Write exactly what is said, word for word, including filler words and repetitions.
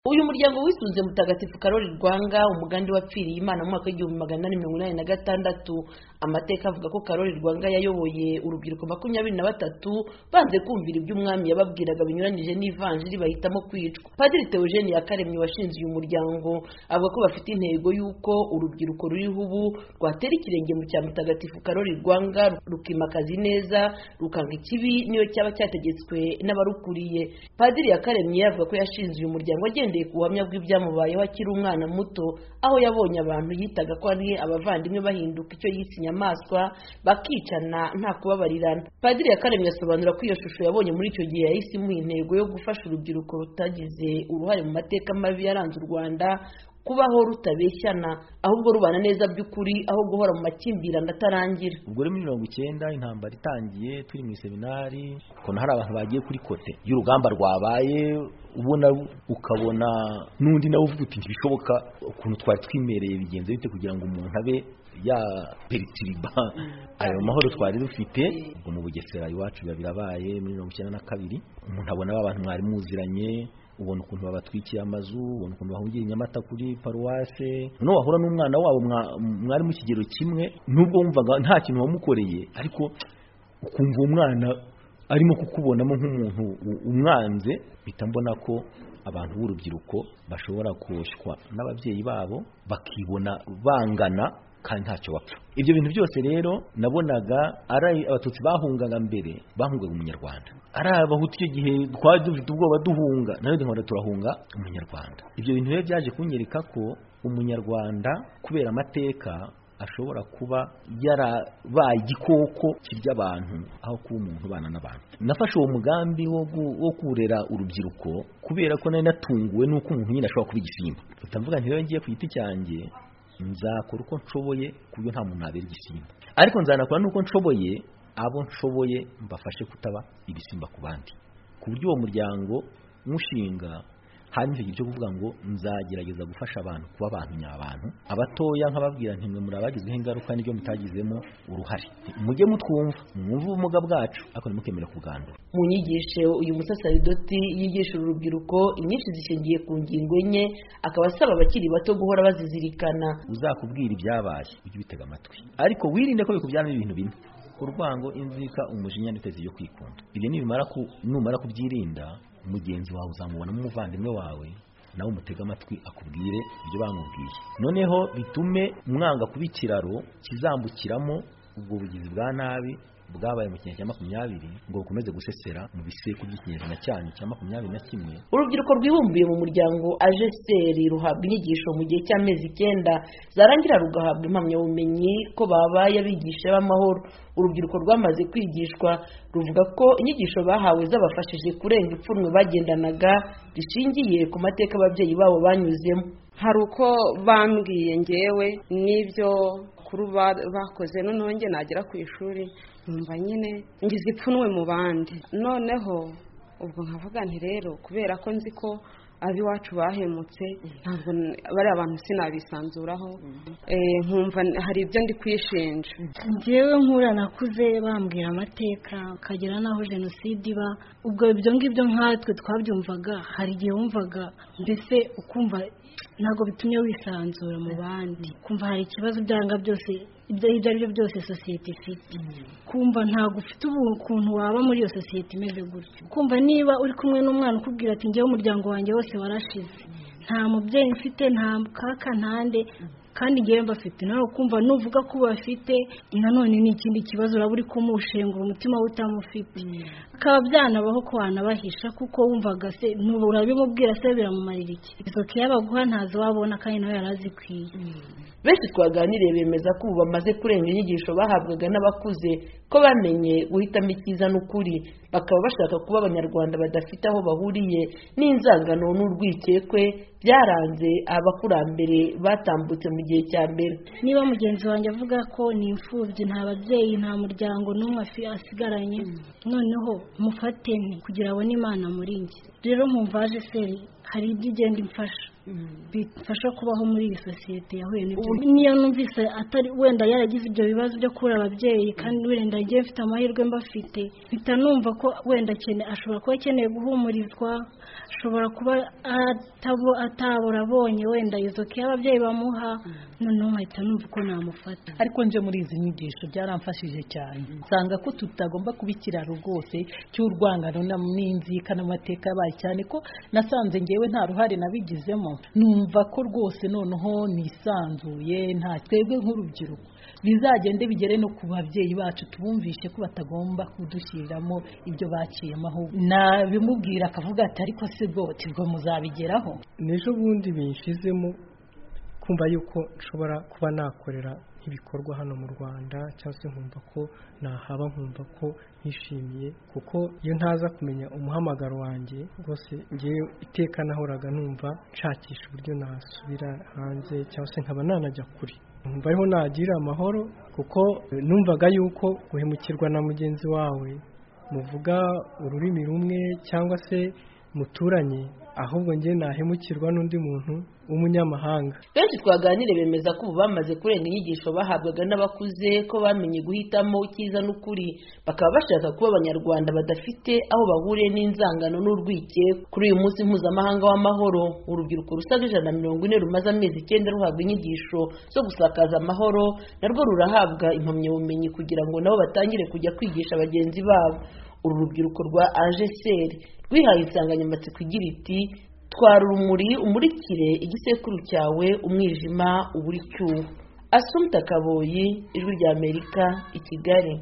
Uyu muryango wisunze Mutagatifu Karoli Rwanga umugandi wapfiriye Imana mu mwaka w'igihumbi magana inani mirongo inani na gatandatu. Amateka avuga ko Karoli Rwanga yayoboye urubyiruko makumyabiri na batatu banze kumvira ibyo umwami yababwiraga binyuranije n'ivanjiri bahitamo kwicwa. Padiri Theogene Yakaremye washinze uyu muryango avuga ko bafite intego y'uko urubyiruko ruriho ubu rwatera ikirenge mu cya Mutagatifu Karoli Rwanga rukimakaza neza rukanga ikibi niyo cyaba cyategetswe n'abarukuriye. Padiri Yakaremye yavuga ko yashinze uyu muryango agendeye ku buhamya bw'ibyamubayeho akiri umwana muto, aho yabonye abantu yitaga ko ari abavandimwe bahinduka icyo yise inyamaswa bakicana nta kubabarirana. Padiri Yakaremye asobanura ko iyo shusho yabonye muri icyo gihe yahise imuha intego yo gufasha urubyiruko rutagize uruhare mu mateka mabi yaranze u Rwanda kubaho rutabeshyana ahubwo rubana neza by'ukuri aho guhora mu makimbirane atarangira. Ubwo muri mirongo icyenda intambara itangiye turi mu seminari ko hari abantu bagiye kuri kote y'urugamba rwabaye, ubona ukabona n'undi nawe uvuga uti ntibishoboka ukuntu twari twimereye bigenze bite kugira ngo umuntu abe ya peritiriba ayo mahoro twari dufite. Ubwo mu Bugesera iwacu birabaye muri mirongo icyenda na kabiri umuntu abona abantu mwari muziranye, ubona ukuntu babatwikiye amazu, ubona ukuntu bahungiye Nyamata kuri paruwase, no wahura n'umwana wabo mwari mu kigero kimwe, nubwo wumvaga nta kintu wamukoreye ariko ukumva umwana arimo kukubonamo nk'umuntu umwanze. Bita mbona ko abantu b'urubyiruko bashobora koshywa n'ababyeyi babo bakibona bangana kandi ntacyo bapfa. Ibyo bintu byose rero nabonaga ari abatutsi bahungaga mbere bahungaga umunyarwanda, ari abahutu icyo gihe twari dufite ubwoba duhunga nayo nkora turahunga umunyarwanda. Ibyo bintu rero byaje kunyereka ko umunyarwanda kubera amateka ashobora kuba yarabaye igikoko kirya abantu aho kuba umuntu ubana n'abantu. Nafashe uwo mugambi wo kurera urubyiruko kubera ko nari natunguwe n'uko umuntu nyine ashobora kuba igisimba. Utavuga nti rero ngiye ku giti cyanjye nzakora uko nshoboye kuburyo nta muntu nabera igisimba, ariko nzanakora n'uko nshoboye abo nshoboye mbafashe kutaba ibisimba ku bandi. Ku buryo uwo muryango mushinga hanyuma icyo kuvuga ngo nzagerageza gufasha abantu kuba abantu nyabantu, abatoya nkababwira nti mwe muri abagizweho ingaruka n'ibyo mutagizemo uruhare, mujye mutwumva mwumve ubumuga bwacu ariko ntimukemere kugandura. Mu nyigisho uyu musasaridoti yigisha urubyiruko inyinshi zishingiye ku ngingo enye, akaba asaba abakiri bato guhora bazizirikana. Uzakubwira ibyabaye ujye ubitega amatwi, ariko wirinde ko bikubyaramo ibintu bimwe: urwango, inzika, umujinya ndetse yo kwikunda. Ibyo nibimara ku numara kubyirinda, mugenzi wawe uzamubona mu muvandimwe wawe nawe umutega amatwi akubwire ibyo bamubwiye, noneho bitume mwanga kuba ikiraro kizambukiramo ubwo bugizi bwa nabi bwabaye mu kinyejana cya makumyabiri ngo bukomeze gusesera mu bisekuru by'ikinyejana cyanyu cya makumyabiri na kimwe. Urubyiruko rwibumbiye mu muryango ajeseri ruhabwa inyigisho mu gihe cy'amezi icyenda zarangira rugahabwa impamyabumenyi ko babaye abigisha b'amahoro. Urubyiruko rwamaze kwigishwa ruvuga ko inyigisho bahawe zabafashije kurenga ipfunwe bagendanaga rishingiye ku mateka ababyeyi babo banyuzemo. Hari uko bambwiye ngewe n'ibyo kuru bakoze, noneho nge nagera ku ishuri numva nyine ngize ipfunwe mu bandi. Noneho ubwo nkavuga nti rero kubera ko nzi ko abiwacu bahemutse ntabwo bari abantu sinabisanzuraho, nkumva hari ibyo ndi kwishinja. Njyewe nkura nakuze bambwira amateka kagera naho jenoside iba, ubwo ibyo ngibyo nkatwe twabyumvaga, hari igihe wumvaga mbese ukumva ntabwo bitumye wisanzura mu bandi, kumva hari ikibazo byanga byose ibyo ari byo byose sosiyete ifite, kumva ntabwo ufite ukuntu waba muri iyo sosiyete imeze gutyo, kumva niba uri kumwe n'umwana ukubwira ati njyewe umuryango wanjye wose warashize, nta mubyeyi mfite, nta kaka, ntande, kandi ngewe mbafite, nawe kumva nuvuga ko bafite nanone ni ikindi kibazo uraba uri kumushengura umutima utamufite. Akaba byanabaho ko wanabahisha kuko wumvaga se nubu urabimubwira se biramumarira iki, izo kiya baguha ntazo wabona kandi nawe yarazikwiye. Benshi twaganiriye bemeza ko ubu bamaze kurenga inyigisho bahabwaga n'abakuze, ko bamenye guhitamo icyiza n'ukuri, bakaba bashaka kuba abanyarwanda badafite aho bahuriye n'inzangano n'urwikekwe byaranze abakurambere batambutse mu gihe cya mbere. Niba mugenzi wanjye avuga ko ni imfubyi, nta babyeyi, nta muryango n'umwe asigaranye, noneho mufate nti kugira abone Imana muri njye. Rero nkumva aje seri hari ibyo igenda imfasha. bifasha kubaho muri iyi sosiyete yahuye n'ibyo. Niyo numvise atari wenda yaragize ibyo bibazo byo kubura ababyeyi kandi wenda ngiye mfite amahirwe mbafite, mpita numva ko wenda akene ashobora kuba akeneye guhumurizwa, ashobora kuba atabo atabura abonye wenda izo ke ababyeyi bamuha, noneho mpita numva ko namufata. Ariko nje muri izi nyigisho byaramfashije cyane, nsanga ko tutagomba kuba ikiraro rwose cy'urwangano n'inzika n'amateka yabaye, cyane ko nasanze ngewe nta ruhare nabigizemo, numva ko rwose noneho nisanzuye, nta twebwe nk'urubyiruko bizagende bigere no ku babyeyi bacu tubumvishe ko batagomba kudushyiriramo ibyo baciyemo, aho nabimubwira akavuga ati ariko se bwo tibwo muzabigeraho. N'ejo bundi binshizemo kumva yuko nshobora kuba nakorera ibikorwa hano mu Rwanda, cyangwa se nkumva ko nahaba nkumva ko nishimiye, kuko iyo ntaza kumenya umuhamagaro wanjye rwose ngewe iteka nahoraga numva nshakisha uburyo nasubira hanze cyangwa se nkaba nanajya kuri, numva ariho nagira amahoro, kuko numvaga yuko guhemukirwa na mugenzi wawe muvuga ururimi rumwe cyangwa se muturanye, ahubwo nge nahemukirwa n'undi muntu w'umunyamahanga. Benshi twaganire bemeza ko ubu bamaze kurenga inyigisho bahabwaga n'abakuze, ko bamenye guhitamo icyiza n'ukuri, bakaba bashaka kuba abanyarwanda badafite aho bahuriye n'inzangano n'urwikekwe. Kuri uyu munsi mpuzamahanga w'amahoro, urubyiruko rusaga ijana na mirongo ine rumaze amezi icyenda ruhabwa inyigisho zo gusakaza amahoro, narwo rurahabwa impamyabumenyi kugira ngo nabo batangire kujya kwigisha bagenzi babo. Uru rubyiruko rwa A G C R rwihaye insanganyamatsiko igira iti twara urumuri umurikire igisekuru cyawe, umwijima uburi cyuho. Assumpta Kaboyi, Ijwi ry'Amerika, i Kigali.